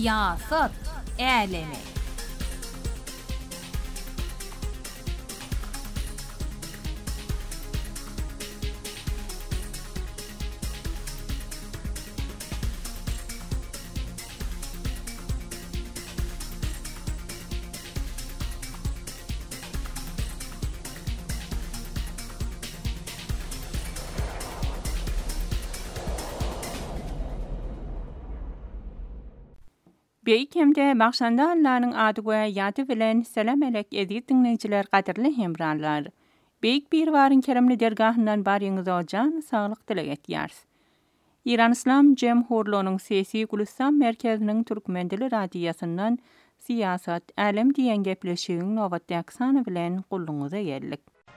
Siyasat älemi. Beýkemde başlanda Allah'ın adı we ýaty bilen selam elek edip dinleýijiler gaderli hemranlar. Beýik bir waryn keremli dergahyndan baryňyz ojan saglyk dilek etýärs. İran İslam Jemhurluğunyň sesi Gulistan merkeziniň türkmen dili radiýasyndan siyasat, alem diýen gepleşigiň nowatda aksany bilen gulluňyza geldik.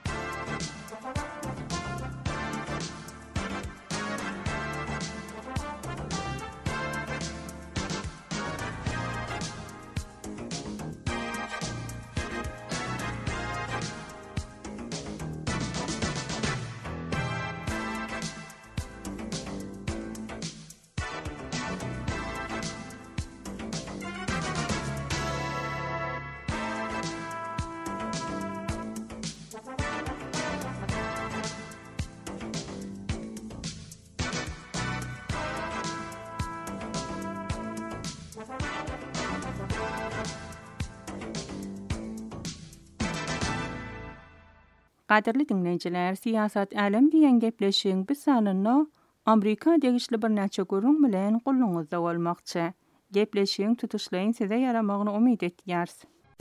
Gaderli dinleýijiler, siyasat alem diýen gepleşigiň bir sanyny Amerika degişli bir näçe gurrun bilen gulluňyzda bolmakçy. Gepleşigiň tutuşlaryň size yaramagyny umyt etýärs.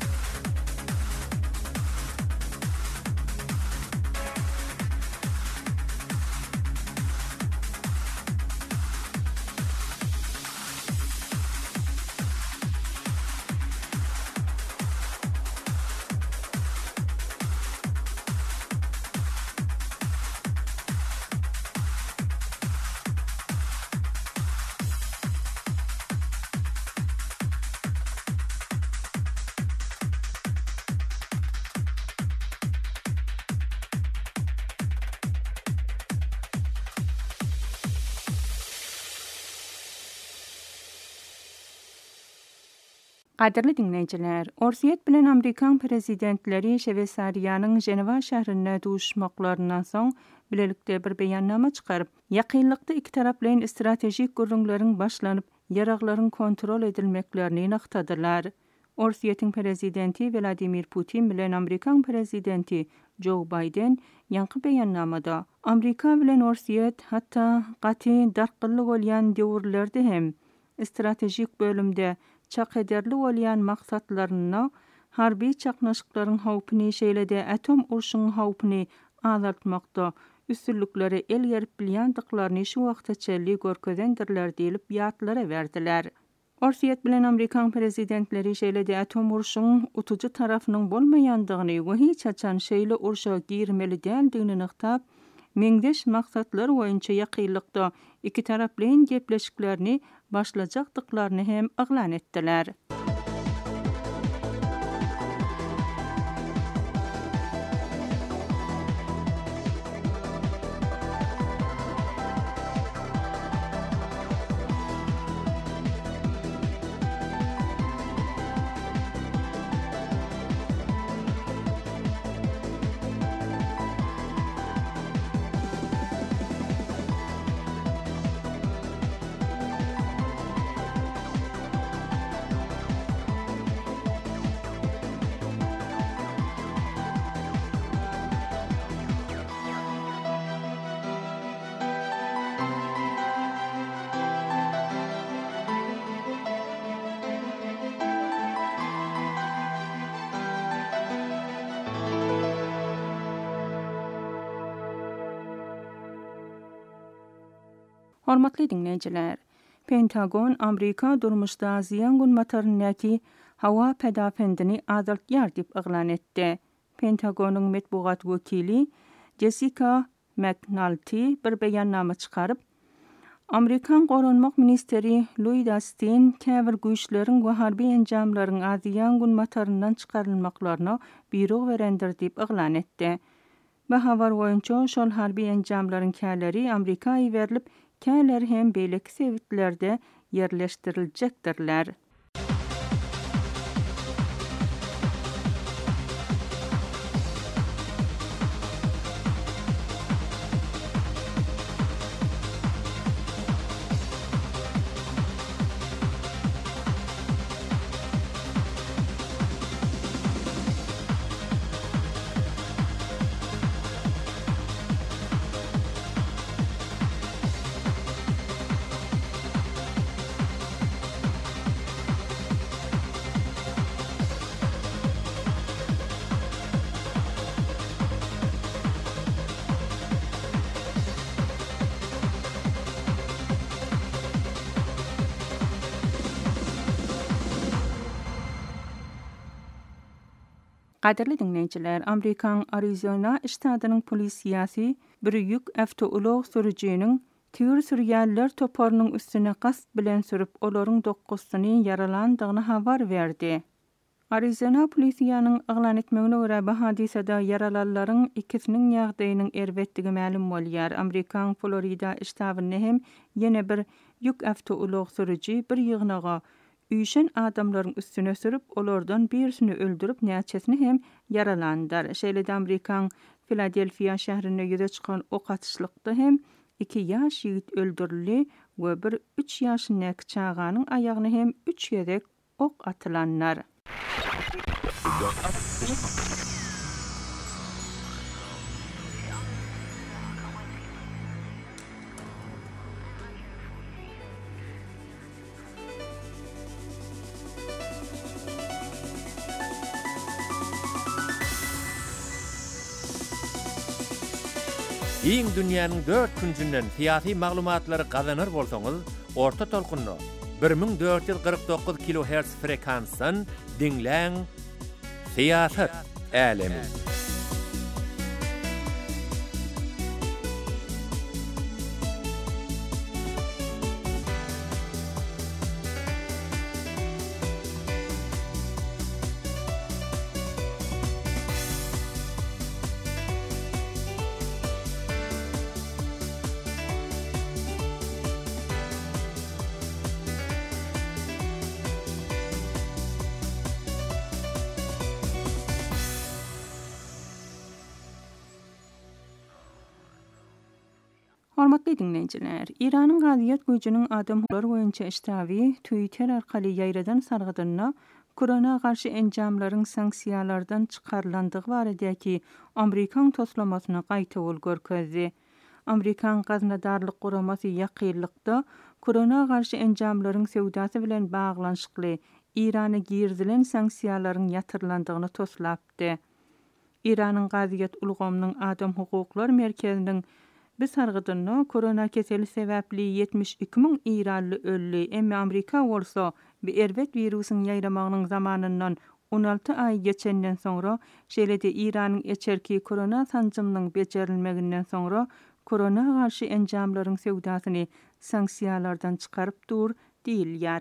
Gaderli dinleýijiler, Orsiýet bilen Amerikan prezidentleri Şwetsariýanyň Jenewa şäherinde duşmaklарyndan soň bilelikde bir beýannama çykaryp, ýakynlykda iki taraplyň strategik gurrunlaryň başlanyp, ýaraklaryň kontrol edilmeklerini naktadylar. Orsiýetiň prezidenti Vladimir Putin bilen Amerikan prezidenti Joe Biden ýanky beýannamada Amerika bilen Orsiýet hatda gaty darkyllyk bolýan döwürlerde hem strategik bölümde çaq ederli bolýan maksatlaryny, harbi çaqnaşyklaryň hawpyny şeýlede atom urşunyň hawpyny azaltmakda üstünlükleri el yerip bilýändiklaryny şu wagtçaly görkezendirler diýilip ýatlara berdiler. Orsiýet bilen Amerikan prezidentleri şeýlede atom urşunyň utuju tarafynyň bolmaýandygyny we hiç açan şeýle urşa girmeli däldigini nyktap, meňdeş maksatlar boýunça ýakynlykda iki taraplyň gepleşiklerini başlajakdyklaryny hem aglan etdiler. Hormatly dinleyijiler, Pentagon Amerika durmuşda ziyan gulmatarynyňky hawa pedafendini azaltýar diýip eglan etdi. Pentagonyň medbugat wekili Jessica McNulty bir beýannama çykaryp, Amerikan Gorunmak Ministeri Lloyd Austin käbir güýçleriň we harby enjamlaryň aziyan gulmataryndan çykarylmaklaryna buyruq berendir diýip eglan etdi. Bu habar boýunça şol harby enjamlaryň käleri Amerikaýa berilip, käler hem beýleki sewitlerde yerleşdiriljekdirler. Qadirli dinleyiciler, Amerikan Arizona ştatynyň polisiýasy bir ýük awtolog sürüjiniň tür sürýänler toparynyň üstüne gasp bilen sürüp olaryň 9-syny yaralandygyny habar berdi. Arizona polisiýanyň aglan etmegine görä bu hadisede yaralanlaryň ikisiniň ýagdaýynyň erbetdigi ma'lum bolýar. Amerikan Florida ştatyny hem ýene bir ýük awtolog sürüji bir ýygnaga üýşen adamlaryň üstüne sürüp olardan birisini öldürüp näçesini hem yaralandyr. Şeýle Amerikan Philadelphia şäherine ýüze çykan ok atışlykda hem 2 ýaş ýigit öldürildi we bir 3 ýaşyndaky çaganyň aýagyna hem 3 ýedek ok atylanlar. Iň dünýäniň 4 küncünden fiýaty maglumatlary gazanır bolsaňyz, orta tolkunny 1449 kHz frekansdan dinläň. Fiýasat älemi. Hormatly dinleyijiler, Iranyň gaziýet güýjüniň adamlar boýunça iştawy Twitter arkaly ýaýradan sargydyna korona garşy enjamlaryň sanksiýalardan çykarlandygy baradaky Amerikan toslamasyna gaýta bol görkezdi. Amerikan gaznadarlyk guramasy ýakynlykda korona garşy enjamlaryň sewdasy bilen baglanşykly Irana girdilen sanksiýalaryň ýatyrlandygyny toslapdy. Iranyň gaziýet ulgamynyň adam hukuklar merkeziniň bir sargydyna korona keseli sebäpli 72 000 İranly öldü. Emmi Amerika bolsa bir erbet virusyň ýaýramagynyň zamanyndan 16 ay geçenden sonra şeýle-de Iranyň eçerki korona sanjymynyň bejerilmeginden sonra korona garşy enjamlaryň sewdasyny sanksiýalardan çykaryp dur diýilýär.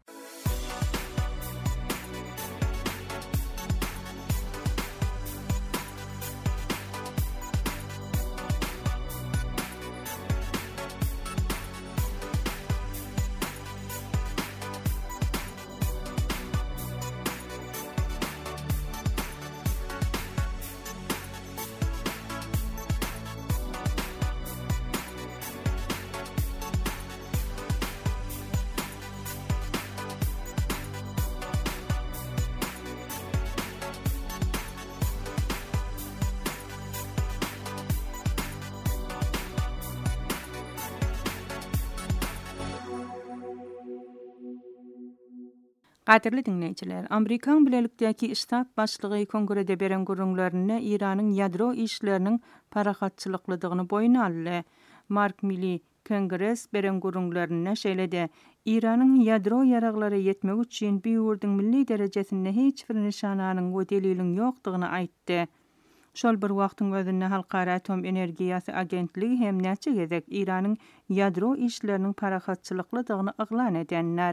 Qadirli dinleyijiler, Amerikan bilelikdäki ştab başlygy kongrede beren gurrunlaryna Iranyň ýadro işleriniň parahatçylyklydygyny boýuna aldy. Mark Milley Kongres beren gurrunlaryna şeýle-de Iranyň ýadro ýaraglary ýetmek üçin bir ýurdyň milli derejesinde hiç bir nişananyň we deliliň ýokdugyny aýtdy. Şol bir wagtyň özünde Halkara Atom Energiýasy Agentligi hem näçe gezek Iranyň ýadro işleriniň parahatçylyklydygyny yglan edenler.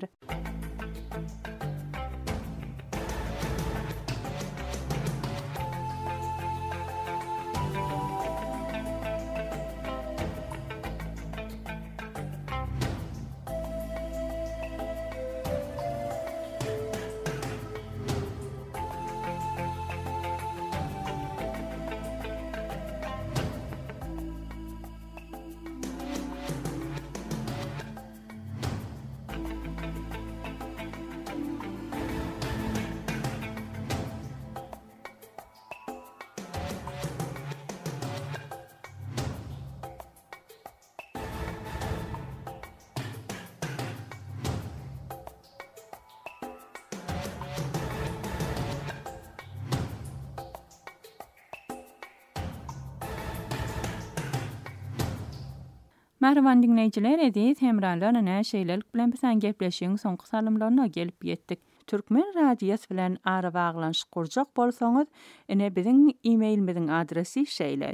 Merhaban dinleyijiler, edis hemralarına şeýlelik bilen bilen gepleşiň soňky salymlaryna gelip ýetdik. Türkmen radiyası bilen ara bağlanşyk gurjak bolsaňyz, ine biziň e-mailimiziň adresi şeýle: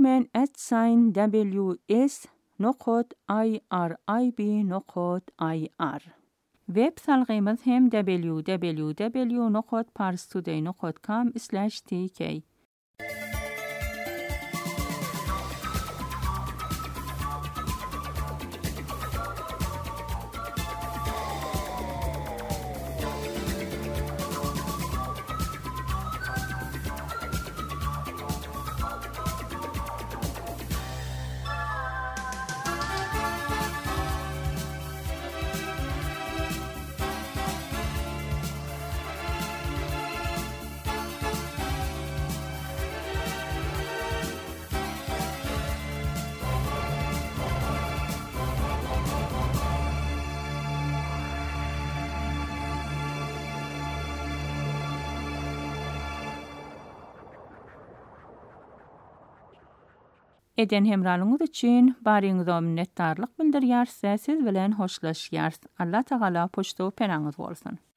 turkmen@ws.irib.ir. Web salgymyz hem www.parstoday.com/tk. Eden hemralyňyz üçin baryňyza minnetdarlyk bildirýär. Siz bilen hoşlaşýar. Allah Taala poştow penaňyz bolsun.